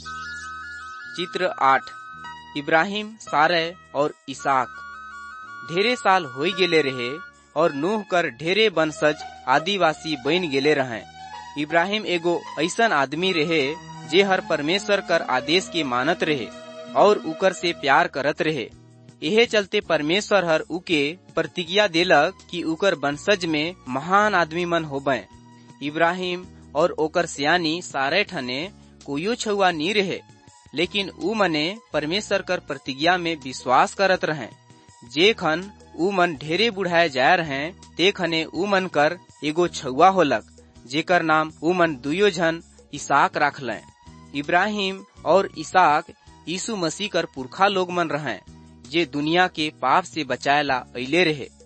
चित्र 8। इब्राहिम, सारै और इसाक। ढेरे साल होई गेले रहे और नूह कर ढेरे वंशज आदिवासी बन गेले रहे। इब्राहिम एगो ऐसन आदमी रहे जे हर परमेश्वर कर आदेश के मानत रहे और उकर से प्यार करत रहे। यहे चलते परमेश्वर हर उके प्रतिज्ञा देलक कि उकर वंशज में महान आदमी मन होबे। इब्राहिम और ओकर सियानी सारे ठने कोयो छुआ नी रहे, लेकिन ऊ मने परमेश्वर कर प्रतिज्ञा में विश्वास करत रहे। जे खन ऊ मन ढेरे बुढ़ाए जाए रहे, ते खने ऊ मन कर एगो छुआ होलक, जेकर नाम ऊ मन दुयो जन इसाक राखलें। इब्राहिम और इसाक यीशु मसीह कर पुरखा लोग मन रहे, जे दुनिया के पाप से बचाएला अइले रहे।